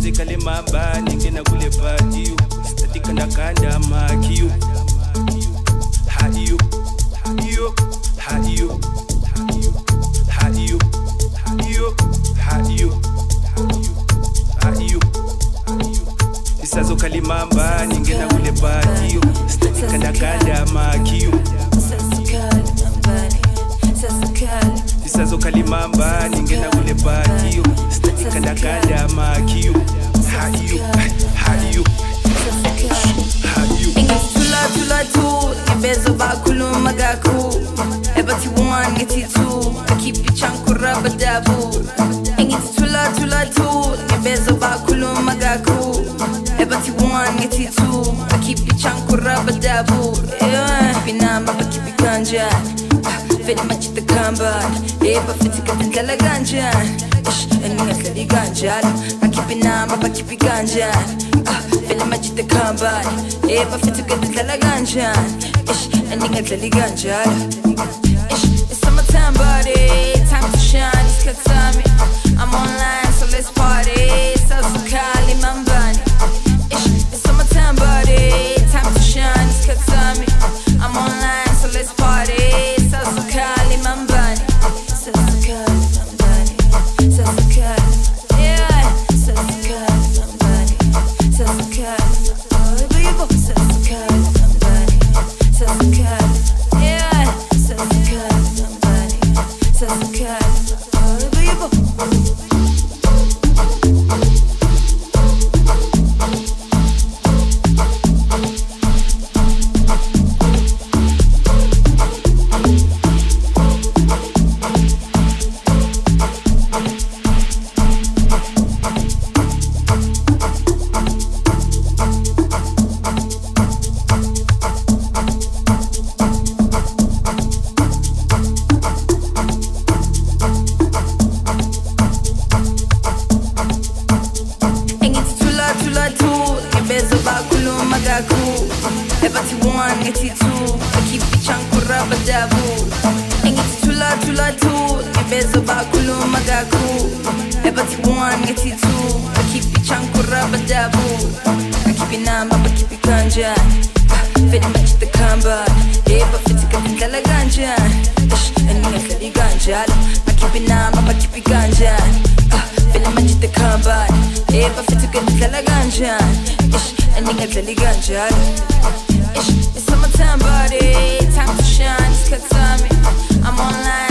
Sazeka le mamba ningena kule party statika nakanda makiyo haiyo haiyo haiyo haiyo haiyo haiyo haiyo Sazoka le mamba ningena kule party statika nakanda makiyo Sazoka le mamba ningena kule party statika nakanda makiyo haiyo haiyo Tula tu Ibezo bakulu magaku Ebati one ngeti tu Akipi chanku rabadabu Engiti tula tu Ibezo bakulu magaku Ebati one ngeti tu Akipi chanku rabadabu Pinama bakipi kanja Feli machita kamban Eba fiti katintala ganjan Eninga kali ganjan Akipi nama bakipi ganjan Feli machita kamban Eba fiti katintala ganjan Eninga kali ganjan It's summertime buddy Time to shine, it's katami I'm online so let's party Sasukali mambani It's summertime buddy Time to shine, it's katami I'm online so let's party Sasukali mambani Sasukali mambani Sasukali yeah Sasukali mambani Sasukali Sasukali mambani Sasukali yeah Sasukali mambani Sasukali Ebati one ngeti two Akipi chanku rabadabu Engiti tula tu Ibezo bakulu magaku Ebati one ngeti two Akipi chanku rabadabu Akipi nama bakipi kanja Feli machita kamba Eba fiti katintala ganjan Eninga kali ganjan Akipi nama bakipi ganjan Feli machita kamba Eba fiti katintala ganjan Eninga kali ganjan It's summertime buddy Time to shine, it's katami I'm online